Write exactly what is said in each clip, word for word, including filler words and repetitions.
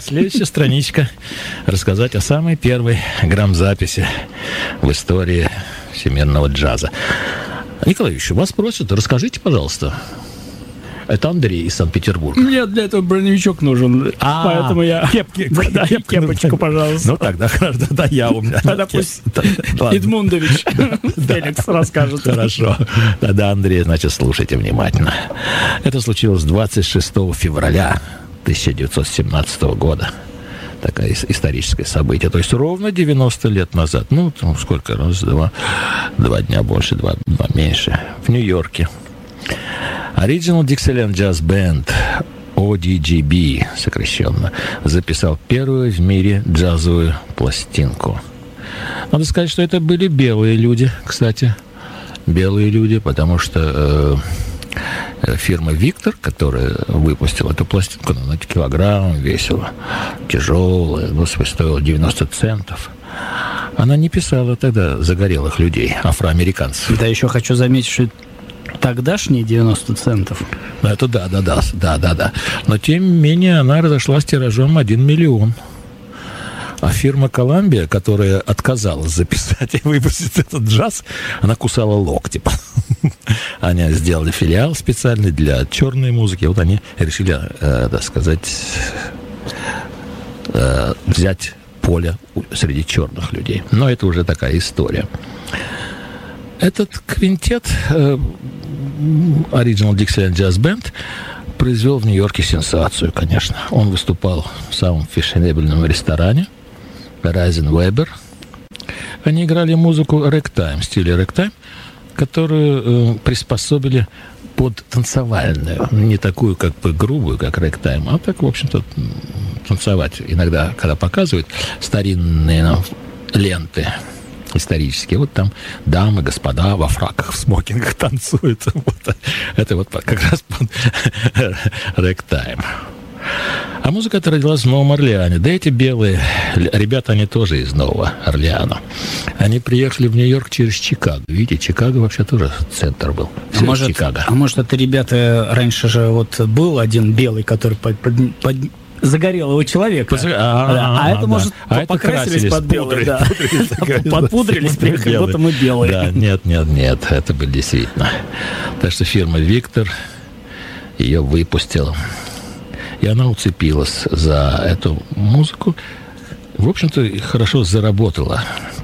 следующая страничка. Рассказать о самой первой грамзаписи в истории всемирного джаза. Николай Ильич, вас просят, расскажите, пожалуйста. Это Андрей из Санкт-Петербурга. Мне для этого броневичок нужен, а, поэтому я... Кепки, да, кепку, кепочку, пожалуйста. Ну так, да, хорошо, да, я у меня. Тогда пусть Эдмундович Феликс расскажет. Хорошо. Тогда, Андрей, значит, слушайте внимательно. Это случилось двадцать шестого февраля тысяча девятьсот семнадцатого года. Такое историческое событие. То есть ровно девяносто лет назад. Ну, там сколько? Раз, два, два дня больше, два, два меньше. В Нью-Йорке. Original Dixieland Jazz Band, о ди джи би, сокращенно, записал первую в мире джазовую пластинку. Надо сказать, что это были белые люди, кстати. Белые люди, потому что э, фирма «Виктор», которая выпустила эту пластинку, она на килограмм весила, тяжелая, господи, стоила девяносто центов. Она не писала тогда загорелых людей, афроамериканцев. Да, еще хочу заметить, что тогдашние девяносто центов. Это да, да, да, да, да, да. Но тем не менее она разошлась тиражом один миллион. А фирма «Коламбия», которая отказалась записать и выпустить этот джаз, она кусала локти. Они сделали филиал специальный для черной музыки. Вот они решили, э, так сказать, э, взять поле среди черных людей. Но это уже такая история. Этот квинтет э, Original Dixieland Jazz Band произвел в Нью-Йорке сенсацию, конечно. Он выступал в самом фешенебельном ресторане Райзен Вебер. Они играли музыку рэктайм, стиля рэктайм, которую э, приспособили под танцевальную. Не такую, как бы, грубую, как рэктайм, а так, в общем-то, танцевать. Иногда, когда показывают старинные ну, ленты исторические, вот там дамы, господа во фраках, в смокингах танцуют. Вот. Это вот как раз под рэктайм. А музыка эта родилась в Новом Орлеане. Да эти белые ребята, они тоже из Нового Орлеана. Они приехали в Нью-Йорк через Чикаго. Видите, Чикаго вообще тоже центр был. А может, Чикаго. А может, это ребята, раньше же вот был один белый, который под, под, под загорелого человека. А, а, а, а это, да. может, а покрасились это под белый. Да. Подпудрились, приехали, будто мы белые. Да, нет, нет, нет, это были действительно. Так что фирма «Виктор» ее выпустила. И она уцепилась за эту музыку. В общем-то, хорошо заработала.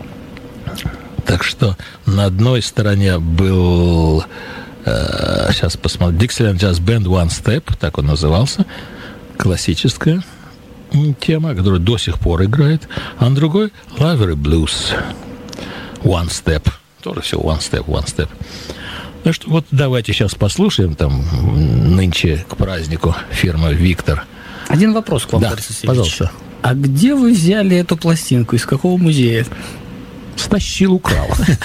Так что на одной стороне был... Э, сейчас посмотрим. Dixieland Jazz Band One Step, так он назывался. Классическая тема, которая до сих пор играет. А на другой Livery Blues One Step. Тоже все One Step, One Step. Ну что, вот давайте сейчас послушаем там нынче к празднику фирма «Виктор». Один вопрос к вам, да, Борис Васильевич. Пожалуйста. А где вы взяли эту пластинку? Из какого музея? Стащил, украл.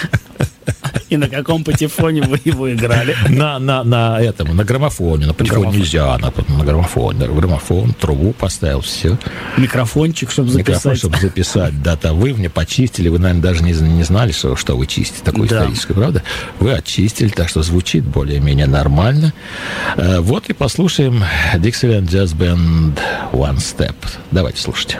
И на каком патефоне вы его играли? На, на, на этом, на граммофоне. На патефоне нельзя, на, на граммофон. На граммофон, трубу поставил, все. Микрофончик, чтобы записать. Микрофон, чтобы записать. Да-то вы мне почистили, вы, наверное, даже не, не знали, что, что вы чистите. Такое да. историческое, правда? Вы очистили, так что звучит более-менее нормально. А, вот и послушаем Dixieland Jazz Band One Step. Давайте слушайте.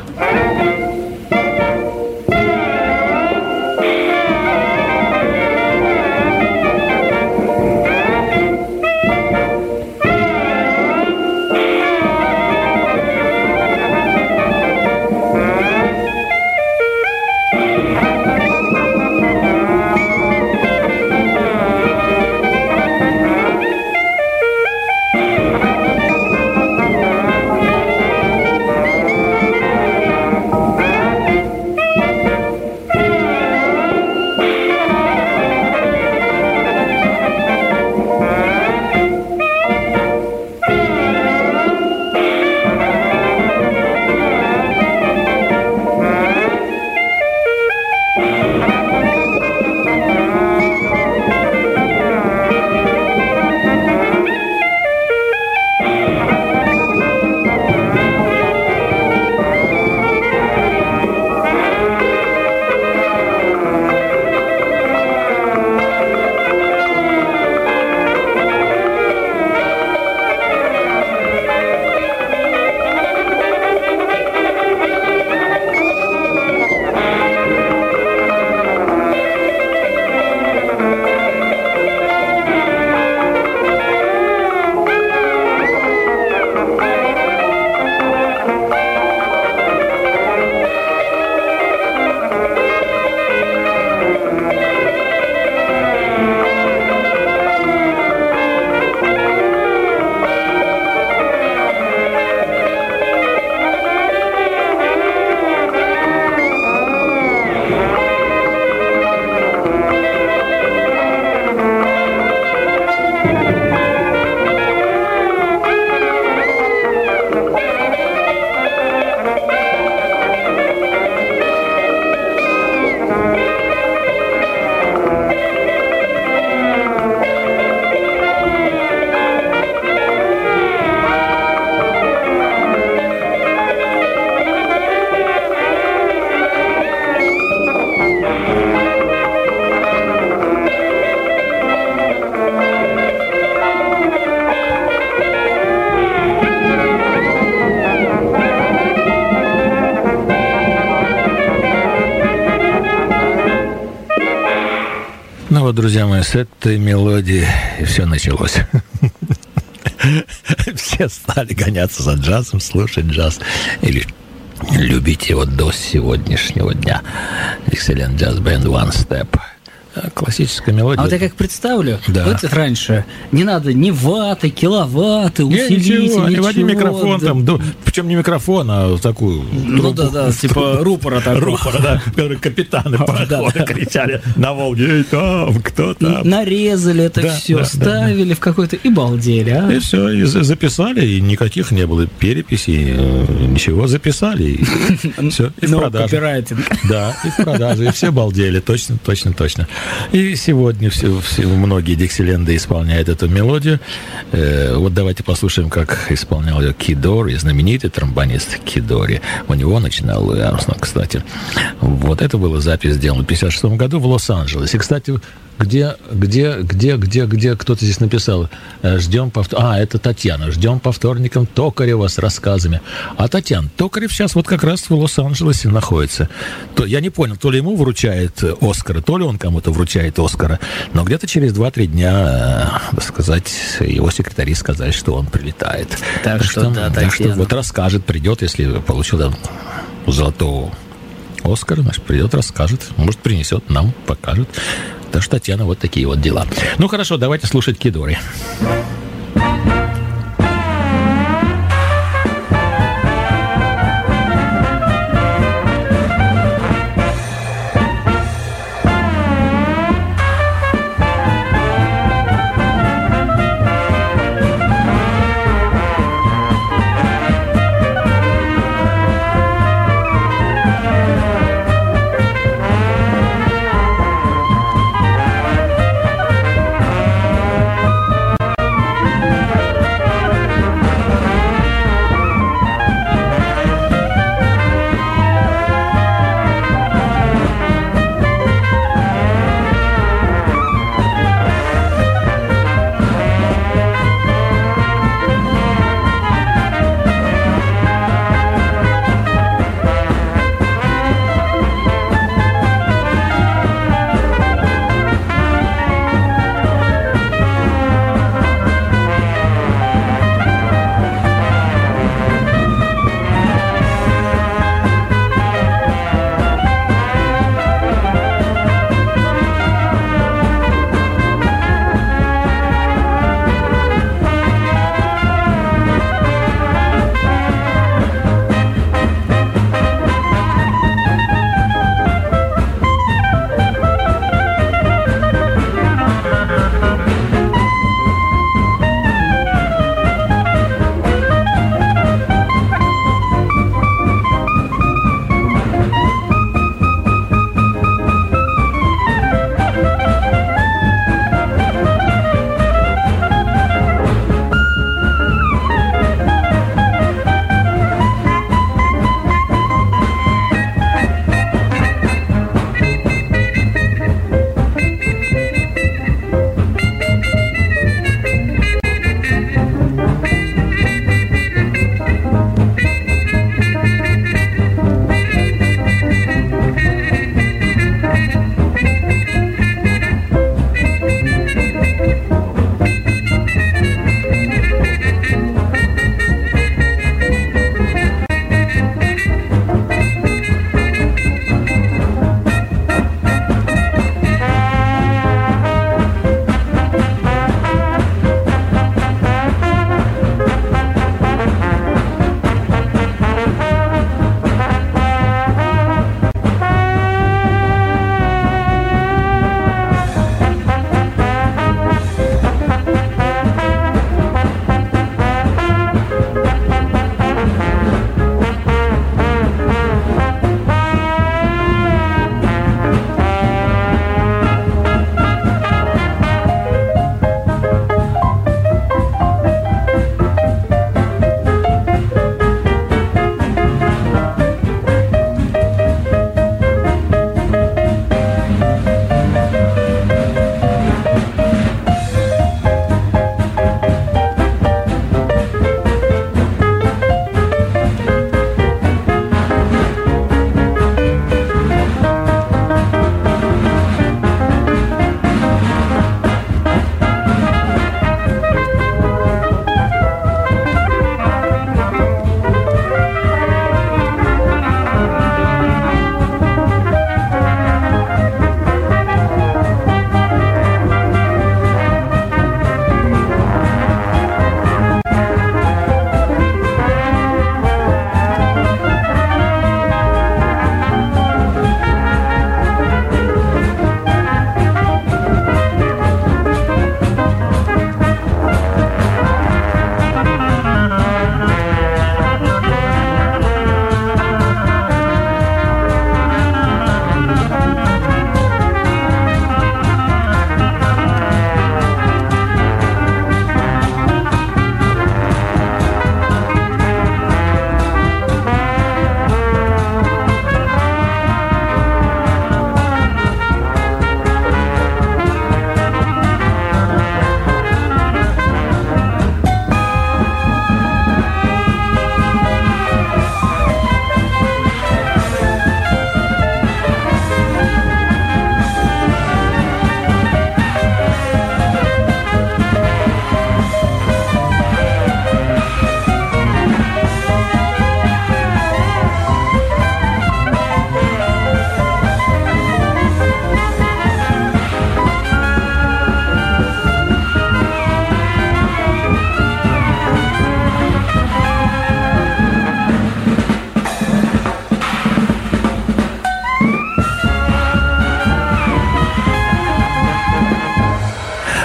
вот, друзья мои, с этой мелодии все началось. Все стали гоняться за джазом, слушать джаз или любить его до сегодняшнего дня. Dixieland Jazz Band One Step. Классическая мелодия. А вот я как представлю, да. вот раньше не надо ни ваты, киловатты, усилитель, ничего. Не води микрофон да. там, да, причем не микрофон, а такую ну трубу. Ну да, да, типа рупора такого. Рупора, да, который капитаны парохода кричали на Волге, эй, там, кто там. Нарезали это да, все, да, ставили да, в какой-то и балдели, а? И все, и записали, и никаких не было переписей, ничего, записали, и все, и в продаже. Да, и в продаже, и все балдели, точно, точно, точно. И сегодня все, все, многие диксиленды исполняют эту мелодию. Э, вот давайте послушаем, как исполнял ее Ки Дори, знаменитый тромбонист Ки Дори. У него начинал Луи Армстронг, кстати. Вот это была запись сделана в пятьдесят шестом году в Лос-Анджелесе. И, кстати, где, где, где, где, где кто-то здесь написал, ждем по... А, это Татьяна. Ждем по вторникам Токарева с рассказами. А Татьяна, Токарев сейчас вот как раз в Лос-Анджелесе находится. То, я не понял, то ли ему вручает Оскара, то ли он кому-то вручает Оскара. Но где-то через два-три дня, так сказать, его секретари сказали, что он прилетает. Так, так что, что, да, так что вот расскажет, придет, если получил там золотого Оскара, значит, придет, расскажет. Может, принесет нам, покажет. Так что, Татьяна, вот такие вот дела. Ну, хорошо, давайте слушать Ки Дори.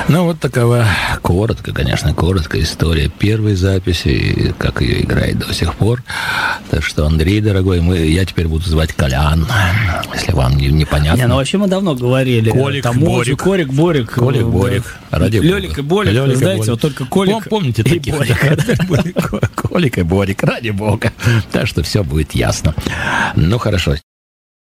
Ну, вот такова коротко, конечно, короткая история первой записи, как ее играет до сих пор. Так что, Андрей, дорогой, мы, я теперь буду звать Колян, если вам не, непонятно. Не, ну вообще мы давно говорили. Колик, Там Борик. Корик, Борик. Колик, Борик. Ради Лёлик и Болик, Лёлик и знаете, Болик. вот только Колик Пом- Помните и таких? Борик. Колик и Борик, ради бога. Так что все будет ясно. Ну, хорошо.